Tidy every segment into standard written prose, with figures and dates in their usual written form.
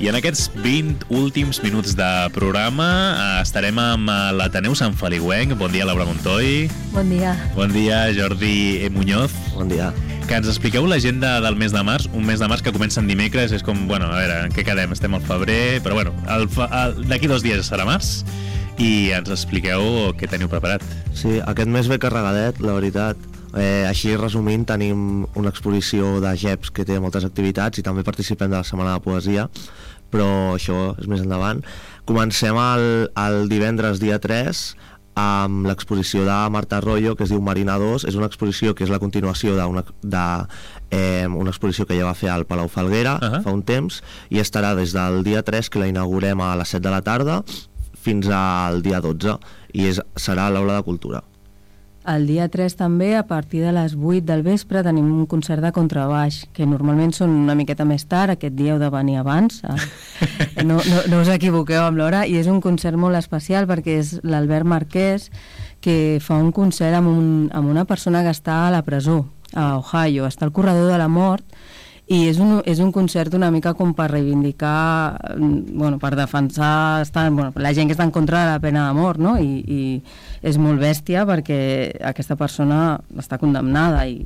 I en aquests 20 últims minuts de programa estarem amb l'Ateneu Sant Feliuenc. Bon dia, Laura Montoy. Bon dia. Bon dia, Jordi Muñoz. Bon dia. Que ens expliqueu l'agenda del mes de març, un mes de març que comença en dimecres, és com, bueno, a veure, en què quedem? Estem al febrer, però bueno, d'aquí 2 dies serà març, i ens expliqueu què teniu preparat. Sí, aquest mes ve carregadet, la veritat. Així resumint, tenim una exposició de GEPS que té moltes activitats i també participem de la Setmana de Poesia, però això és més endavant. Comencem el divendres dia 3 amb l'exposició de Marta Arroyo, que es diu Marina 2. És una exposició que és la continuació d'una exposició que ja va fer al Palau Falguera fa un temps, i estarà des del dia 3, que la inaugurem a les 7 de la tarda, fins al dia 12, i serà a l'Aula de Cultura. El dia 3 també, a partir de les 8 del vespre, tenim un concert de contrabaix, que normalment són una miqueta més tard, aquest dia heu de venir abans, no us equivoqueu amb l'hora, i és un concert molt especial perquè és l'Albert Marquès, que fa un concert amb una persona que està a la presó, a Ohio, està al corredor de la mort, i és un concert una mica com per reivindicar, per defensar la gent que està en contra de la pena de mort, no? I és molt bèstia perquè aquesta persona està condemnada i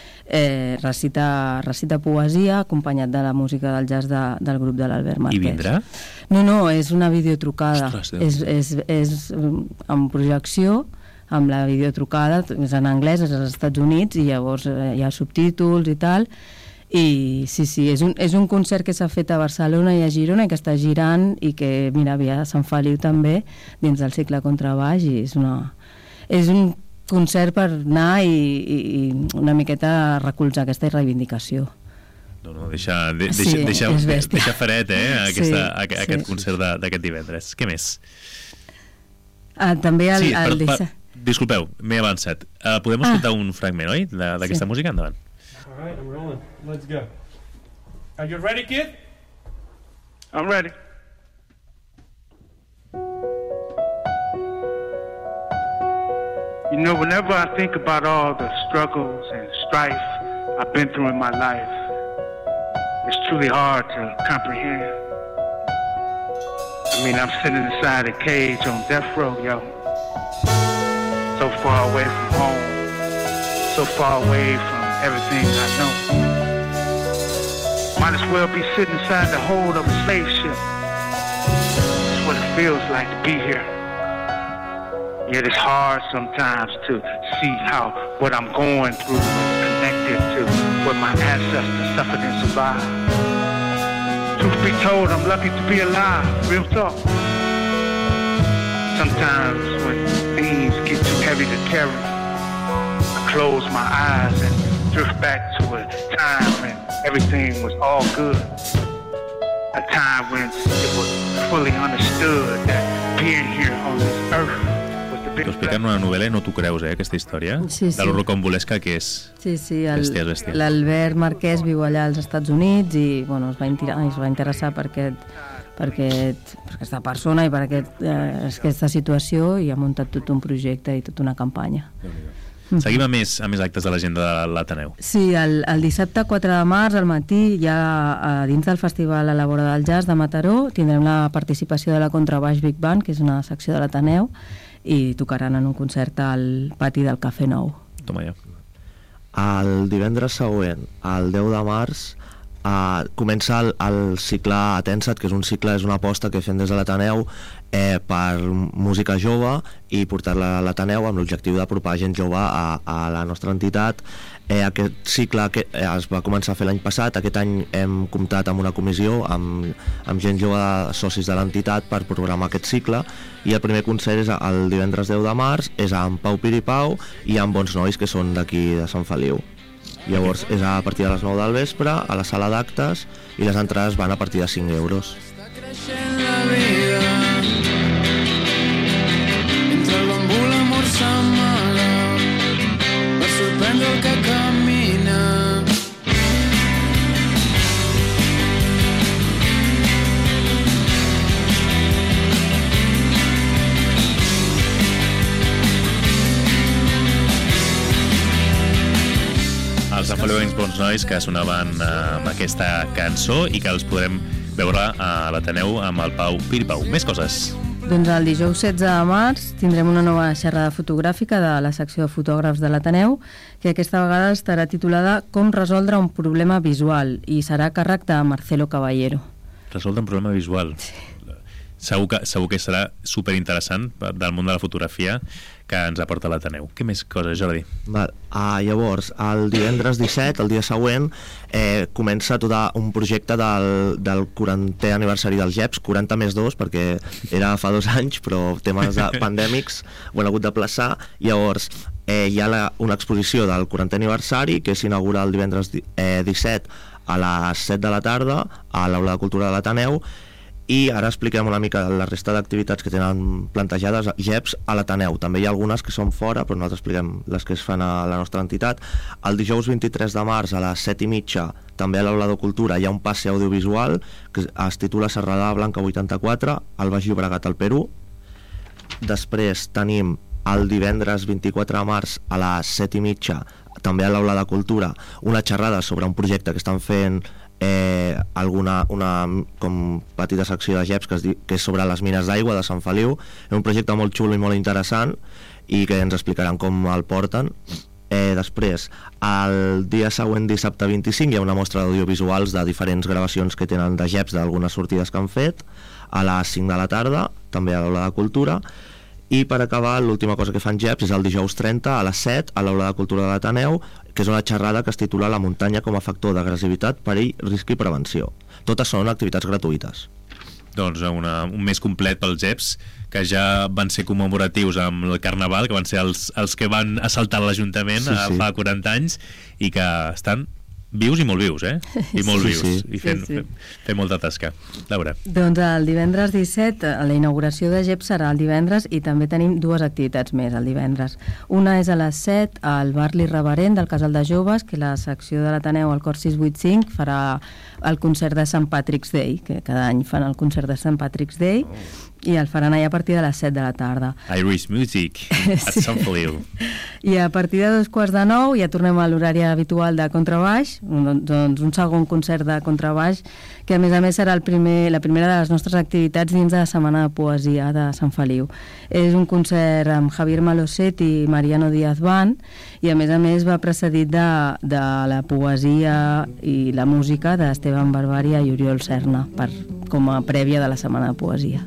recita poesia acompanyat de la música del jazz del grup de l'Albert Marquès. I vindrà? No, és una videotrucada. Ostres, és en projecció, amb la videotrucada, és en anglès, és als Estats Units, i llavors hi ha subtítols i tal. I sí, és un concert que s'ha fet a Barcelona i a Girona i que està girant, i que, mira, havia a Sant Feliu també, dins del cicle contrabaix, i és un concert per anar i una miqueta recolzar aquesta reivindicació. No, deixa fred, aquest concert d'aquest divendres. Què més? També disculpeu, m'he avançat. Podem escoltar un fragment, oi? D'aquesta música? Endavant. All right, I'm rolling. Let's go. Are you ready, kid? I'm ready. You know, whenever I think about all the struggles and strife I've been through in my life, it's truly hard to comprehend. I mean, I'm sitting inside a cage on death row, yo. So far away from home, so far away from everything I know. Might as well be sitting inside the hold of a slave ship. That's what it feels like to be here. Yet it's hard sometimes to see how what I'm going through is connected to what my ancestors suffered and survived. Truth be told, I'm lucky to be alive, real talk. Sometimes when things get too heavy to carry, I close my eyes and drift back to a time when everything was all good. A time when it was fully understood that being here on this earth was the big... T'ho expliquen una novel·la i no t'ho creus, aquesta història? Sí. De lo rocambolesca que és. Sí, bèstia. L'Albert Marquès viu allà als Estats Units i es va interessar per aquesta persona i per aquesta situació, i ha muntat tot un projecte i tota una campanya. Seguim a més actes de l'agenda de l'Ateneu. Sí, el dissabte 4 de març al matí, ja dins del Festival a la Vora del Jazz de Mataró, tindrem la participació de la Contrabaix Big Band, que és una secció de l'Ateneu, i tocaran en un concert al pati del Cafè Nou. Toma ja. El divendres següent, el 10 de març, comença el cicle Atensat, que és una aposta que fem des de l'Ateneu per música jove i portar-la a l'Ateneu amb l'objectiu d'apropar gent jove a la nostra entitat. Aquest cicle es va començar a fer l'any passat. Aquest any hem comptat amb una comissió amb gent jove, socis de l'entitat, per programar aquest cicle, i el primer concert és el divendres 10 de març, és amb Pau Piripau i amb Bons Nois, que són d'aquí de Sant Feliu. Llavors és a partir de les 9 del vespre a la sala d'actes, i les entrades van a partir de 5 euros. Està creixent la vida, entre el bambú l'amor s'amaga, per sorprendre el que camina. Els Sant Feliuencs Bons Nois, que sonaven amb aquesta cançó i que els podrem veure a l'Ateneu amb el Pau Piripau. Més coses. Doncs el dijous 16 de març tindrem una nova xerrada fotogràfica de la secció de fotògrafs de l'Ateneu, que aquesta vegada estarà titulada Com resoldre un problema visual i serà a càrrec de Marcelo Caballero. Resoldre un problema visual. Sí. Segur que serà superinteressant del món de la fotografia que ens aporta l'Ateneu. Què més coses, Jordi? Llavors, el divendres 17, el dia següent, comença tot un projecte del 40è aniversari dels GEPs, 40 més 2, perquè era fa 2 anys, però temes pandèmics ho han hagut d'aplaçar. Llavors, hi ha una exposició del 40è aniversari que s'inaugura el divendres 17 a les 7 de la tarda a l'Aula de Cultura de l'Ateneu. I ara expliquem una mica la resta d'activitats que tenen plantejades GEPs a l'Ateneu. També hi ha algunes que són fora, però nosaltres expliquem les que es fan a la nostra entitat. El dijous 23 de març a les 7:30, també a l'Aula de Cultura, hi ha un passe audiovisual que es titula Serralada Blanca 84, al Baix Llobregat, al Perú. Després tenim el divendres 24 de març a les 7:30, també a l'Aula de Cultura, una xerrada sobre un projecte que estan fent una com petita secció de GEPs que és sobre les mines d'aigua de Sant Feliu. És un projecte molt xulo i molt interessant i que ens explicaran com el porten. Després, el dia següent, dissabte 25, hi ha una mostra d'audiovisuals de diferents gravacions que tenen de GEPs d'algunes sortides que han fet a les 5 de la tarda, també a l'Aula de Cultura. I per acabar, l'última cosa que fan GEPs és el dijous 30 a les 7 a l'Aula de Cultura de l'Ateneu, que és una xerrada que es titula La muntanya com a factor d'agressivitat, perill, risc i prevenció. Totes són activitats gratuïtes. Doncs un mes complet pels GEPs, que ja van ser commemoratius amb el Carnaval, que van ser els que van assaltar l'Ajuntament fa 40 anys i que estan vius i molt vius, I molt vius. I fent molta tasca. Laura. Doncs el divendres 17, la inauguració de GEP serà el divendres i també tenim 2 activitats més el divendres. Una és a les 7 al bar L'Irreverent del Casal de Joves, que la secció de l'Ateneu, al Cor 685, farà el concert de Sant Patrick's Day, que cada any fan el concert de Sant Patrick's Day, i el faran allà a partir de les 7 de la tarda. Irish Music, at Sant Feliu. I a partir de 2:45 ja tornem a l'horari habitual de contrabaix, doncs un segon concert de contrabaix, que a més serà la primera de les nostres activitats dins de la Setmana de Poesia de Sant Feliu. És un concert amb Javier Maloset i Mariano Díaz Band, i a més va precedit de la poesia i la música d'Esteban Barbària i Oriol Serna, com a prèvia de la Setmana de Poesia.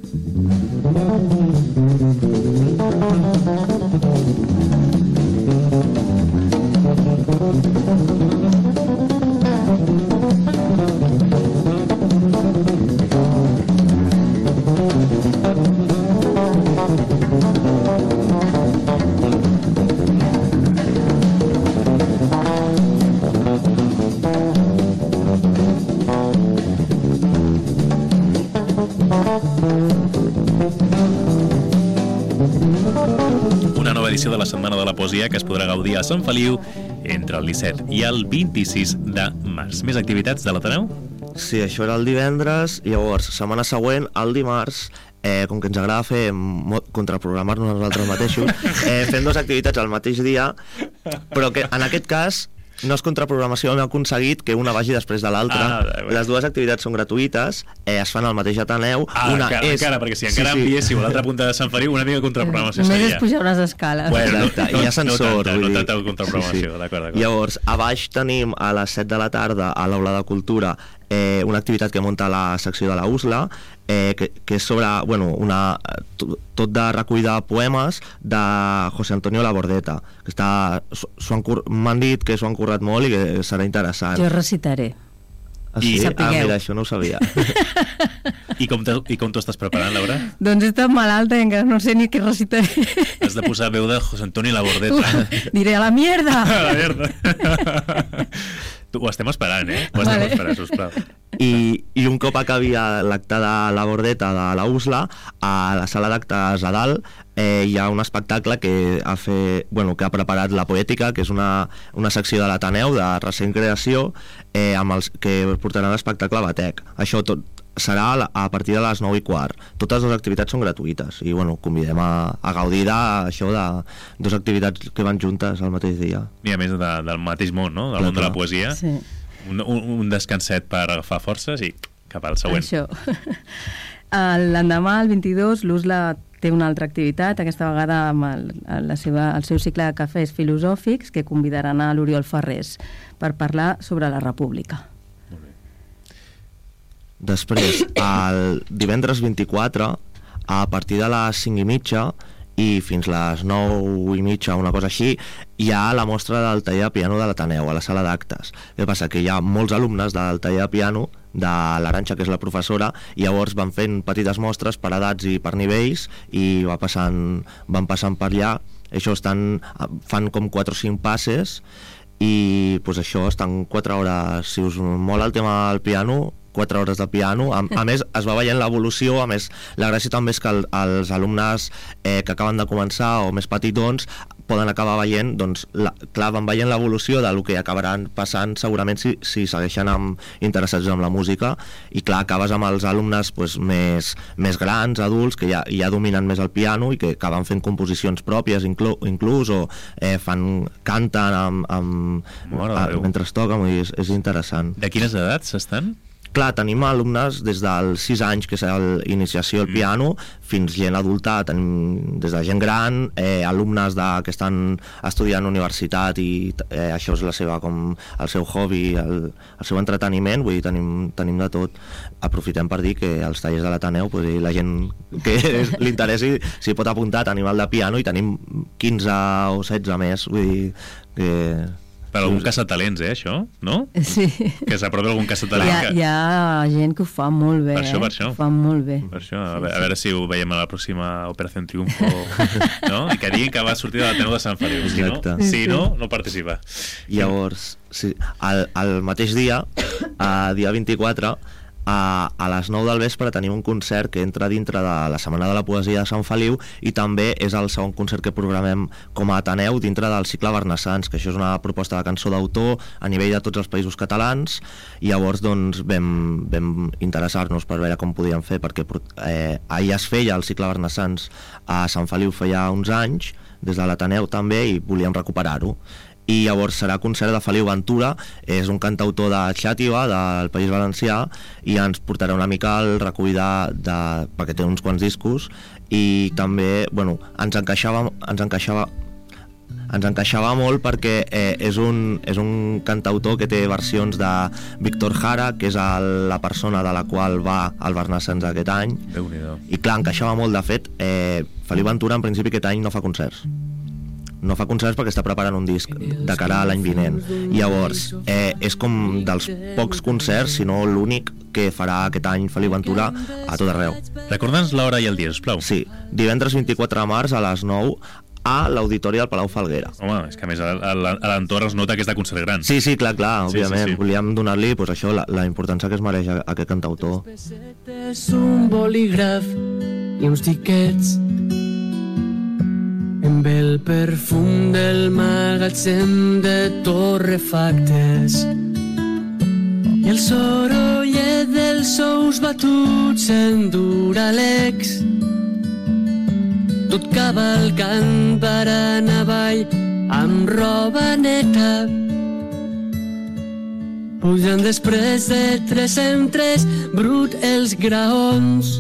Una nova edició de la Setmana de la Poesia que es podrà gaudir a Sant Feliu entre el 17 i el 26 de març. Més activitats de l'Ateneu? Sí, això era el divendres. Llavors, setmana següent, el dimarts, com que ens agrada fer contraprogramar-nos nosaltres mateixos, fem 2 activitats al mateix dia, però que en aquest cas no és contraprogramació, hem aconseguit que una vagi després de l'altra. Les 2 activitats són gratuïtes, es fan al mateix Ateneu. Encara, perquè si encara enviéssiu a l'altra punta de Sant Feliu, una mica de contraprogramació seria. Només és pujar unes escales. Exacte, i hi ha ascensor. No tanta contraprogramació, d'acord. Llavors, a baix tenim a les 7 de la tarda a l'Aula de Cultura una activitat que munta la secció de la USLA, que és sobre tot de recull de poemes de José Antonio Labordeta, que m'han dit que s'ho han currat molt i que serà interessant. Jo recitaré. Sí? Mira, això no ho sabia. I com t'ho estàs preparant, Laura? Doncs he estat malalta i encara no sé ni què recitaré. Has de posar veu de José Antonio Labordeta. Diré a la mierda! A la mierda! Ho estem esperant, Ho estem esperant, sisplau. I un cop acabi l'acte de la Bordeta de la USLA, a la sala d'actes a dalt hi ha un espectacle que ha preparat La Poètica, que és una secció de l'Ateneu de recent creació, que portarà l'espectacle Batec. Això tot serà a partir de les 9:15. Totes 2 activitats són gratuïtes i convidem a gaudir d'això, de 2 activitats que van juntes al mateix dia. I a més del mateix món, no? Del món de la poesia. Sí. Un descanset per agafar forces i cap al següent. Això. L'endemà, el 22, l'USLA té una altra activitat, aquesta vegada amb el seu cicle de cafès filosòfics, que convidaran a l'Oriol Ferrés per parlar sobre la República. Després, el divendres 24, a partir de les 5:30 i fins les 9:30, una cosa així, hi ha la mostra del taller de piano de l'Ateneu, a la sala d'actes. Què passa? Que hi ha molts alumnes del taller de piano, de l'Arantxa, que és la professora, i llavors van fent petites mostres per edats i per nivells, i van passant per allà. Això fan com 4 o 5 passes, i pues això, estan 4 hores. Si us mola el tema del piano, 4 hores de piano. A més, es va veient l'evolució. A més, la gràcia també és que els alumnes que acaben de començar o més petitons poden acabar veient, doncs, clar, van veient l'evolució del que acabaran passant segurament si segueixen interessats en la música, i clar, acabes amb els alumnes pues, més grans, adults, que ja dominen més el piano i que acaben fent composicions pròpies inclús, o canten mentre es toquen, és interessant. De quines edats estan? Clar, tenim alumnes des dels 6 anys, que és l'iniciació al piano, fins gent adulta, tenim des de gent gran, alumnes que estan estudiant a universitat i això és el seu hobby, el seu entreteniment, vull dir, tenim de tot. Aprofitem per dir que els tallers de l'Ateneu, la gent que li interessi s'hi pot apuntar. Tenim el de piano i tenim 15 o 16 més, vull dir que... Per algun caçatalents, això, no? Sí. Que s'apropi algun caçatalent. Hi ha gent que ho fa molt bé, per això. Ho fa molt bé. Per això, a veure si ho veiem a la pròxima Operació Triunfo, no? I que diguin que va sortir de l'Ateneu de Sant Feliu. Si no, no participa. Llavors, sí, el mateix dia, dia 24, a les 9 del vespre tenim un concert que entra dintre de la Setmana de la Poesia de Sant Feliu, i també és el segon concert que programem com a Ateneu dintre del cicle Barnassans, que això és una proposta de cançó d'autor a nivell de tots els països catalans. I llavors doncs vam interessar-nos per veure com podíem fer, perquè ahir es feia el cicle Barnassans a Sant Feliu feia uns anys, des de l'Ateneu també, i volíem recuperar-ho. I llavors serà concert de Feliu Ventura, és un cantautor de Xàtiva, del País Valencià, i ens portarà una mica el recull perquè té uns quants discos, i també, bueno, ens encaixava molt perquè és un cantautor que té versions de Víctor Jara, que és la persona de la qual va al Barnassans aquest any. Déu-n'hi-do. I clar, encaixava molt. De fet, Feliu Ventura en principi aquest any no fa concerts perquè està preparant un disc de cara a l'any vinent. I llavors és com dels pocs concerts, si no l'únic, que farà aquest any Feliu Ventura a tot arreu. Recorda'ns l'hora i el dia, sisplau. Sí, divendres 24 de març a les 9 a l'Auditori del Palau Falguera. Home, és que a més a l'entorn es nota que és de concert gran. Sí, clar, òbviament. Sí. Volíem donar-li això, la importància que es mereix aquest cantautor. Un bolígraf i uns tiquets amb el perfum del magatzem de torrefactes i el sorollet dels ous batuts en Duralex, tot cavalcant per anar avall amb roba neta, pujant després de 3 en 3 brut els graons.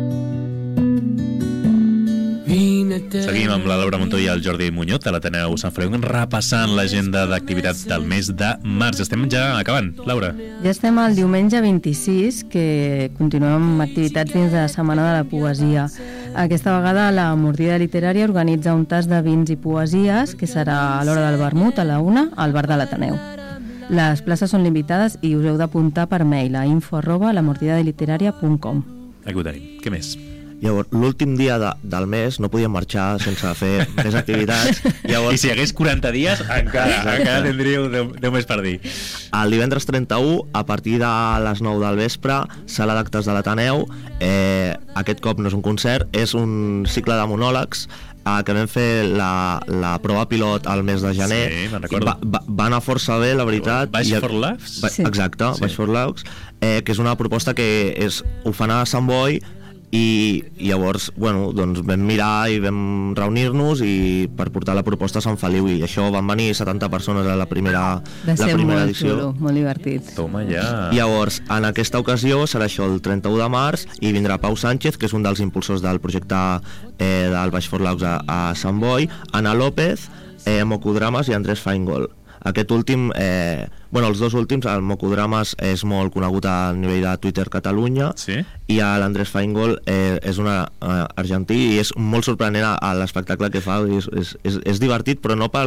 Seguim amb la Laura Montoya i el Jordi Muñoz a l'Ateneu Sant Feliu, repassant l'agenda d'activitats del mes de març. Estem ja acabant, Laura. Ja estem al diumenge 26, que continuem amb activitats dins de la Setmana de la Poesia. Aquesta vegada la Mordida Literària organitza un tas de vins i poesies, que serà a l'hora del vermut, a la 1, al bar de l'Ateneu. Les places són limitades i us heu d'apuntar per mail a info@lamordidaliterària.com. Aquí ho tenim. Què més? Llavors, l'últim dia del mes no podíem marxar sense fer més activitats. Llavors, I si hi hagués 40 dies, encara tindríeu 10 més per dir. El divendres 31, a partir de les 9 del vespre, sala d'actes de l'Ateneu. Aquest cop no és un concert, és un cicle de monòlegs que vam fer la prova pilot al mes de gener. Sí, me'n recordo. Va anar força bé, la veritat. Baix for Laughs? Exacte, Baix for Laughs, que és una proposta que ho fan a Sant Boi, i llavors doncs vam mirar i vam reunir-nos i per portar la proposta a Sant Feliu, i això van venir 70 persones a la primera edició. Xulo, molt divertit. Toma ja. Llavors, en aquesta ocasió serà això el 31 de març i vindrà Pau Sánchez, que és un dels impulsors del projecte del Baix Forlaus a Sant Boi, Ana López, Mocodrames i Andrés Feingold. Aquest últim, els dos últims, el Mocodrames és molt conegut a nivell de Twitter Catalunya, sí? I l'Andrés Feingold és un argentí i és molt sorprenent a l'espectacle que fa, és divertit, però no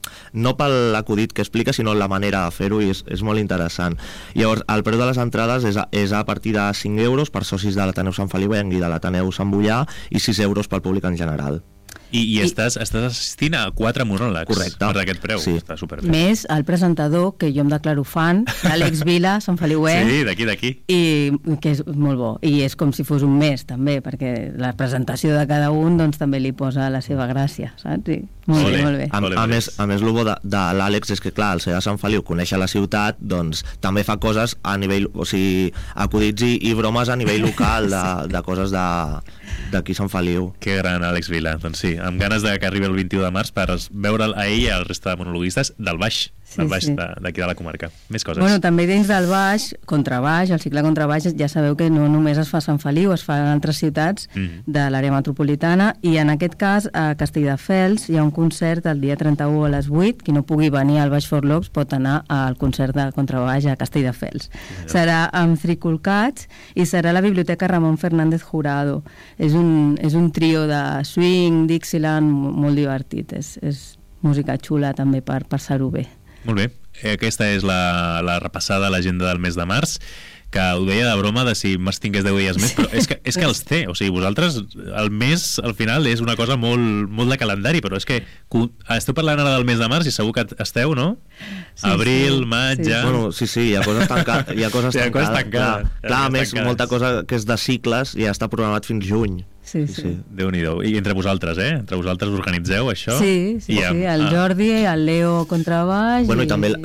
per l'acudit que explica, sinó la manera de fer-ho, i és molt interessant. Llavors, el preu de les entrades és a partir de 5 euros per socis de l'Ateneu Sant Feliuenc i de l'Ateneu Sant Boià, i 6 euros pel públic en general. I estàs assistint a 4 monòlegs. Correcte. Per aquest preu. Sí. Està superbé. Més el presentador, que jo em declaro fan, Àlex Vila, Sant Feliuenc. Sí, d'aquí. I que és molt bo. I és com si fos un mes, també, perquè la presentació de cada un doncs, també li posa la seva gràcia, saps? Sí. Molt bé. A més, el bo de l'Àlex és que, clar, al ser de Sant Feliu, conèixer la ciutat, doncs també fa coses a nivell, o sigui, acudits i bromes a nivell local de coses d'aquí Sant Feliu. Que gran, Àlex Vila. Doncs sí, amb ganes que arribi el 21 de març per veure'l a ell i al resta de monologuistes del Baix, d'aquí de la comarca. Més coses. Bueno, també dins del Baix, contrabaix, el cicle contrabaix, ja sabeu que no només es fa a Sant Feliu, es fa en altres ciutats de l'àrea metropolitana, i en aquest cas a Castelldefels hi ha un concert el dia 31 a les 8, qui no pugui venir al Baix Forlocs pot anar al concert de contrabaix a Castelldefels. Serà amb Three Cool Cats i serà a la Biblioteca Ramon Fernández Jurado. És un trio de swing, Dixieland, molt divertit. És música xula també per passar-ho bé. Molt bé. Aquesta és la repassada a l'agenda del mes de març, que ho deia de broma de si Març tingués 10 dies més, però és que els té. O sigui, vosaltres, el mes, al final, és una cosa molt de calendari, però és que esteu parlant ara del mes de març i segur que esteu, no? Sí, Abril, maig, ja... Bueno, sí, hi ha coses tancades. Hi ha coses tancades. Clar, a més, molta cosa que és de cicles ja està programat fins juny. Sí. Déu-n'hi-do. I entre vosaltres, Entre vosaltres organitzeu això? Sí. El Jordi, el Leo contrabaix... Bueno, i també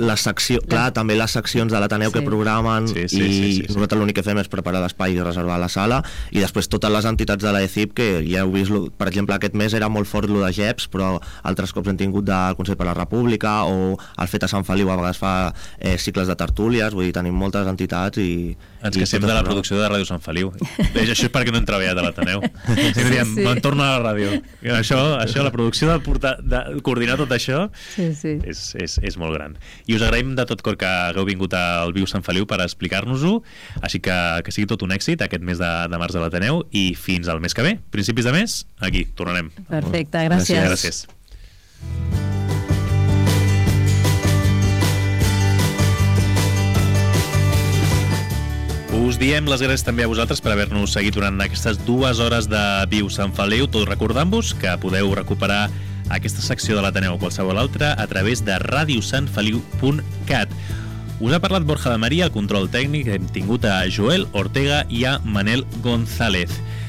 també les seccions de l'Ateneu que programen, i nosaltres l'únic que fem és preparar l'espai i reservar la sala, i després totes les entitats de l'ECIP, que ja heu vist, per exemple, aquest mes era molt fort lo de GEPS, però altres cops hem tingut del Consell per la República, o el FET a Sant Feliu a vegades fa cicles de tertúlies, vull dir, tenim moltes entitats i... Ens queixem de la producció de Ràdio Sant Feliu. Això és perquè no hem treballat a l'Ateneu. Me'n torno a la ràdio. Això, la producció de coordinar tot això és molt gran. I us agraïm de tot cor que hagueu vingut al Viu Sant Feliu per explicar-nos-ho, així que sigui tot un èxit aquest mes de març a l'Ateneu, i fins al mes que ve, principis de mes, aquí tornarem. Perfecte, gràcies. Gràcies. Us diem les gràcies també a vosaltres per haver-nos seguit durant aquestes 2 hores de Viu Sant Feliu, tot recordant-vos que podeu recuperar aquesta secció de l'Ateneu o qualsevol altra a través de radiosantfeliu.cat. Us ha parlat Borja de Maria, al control tècnic, hem tingut a Joel Ortega i a Manel González.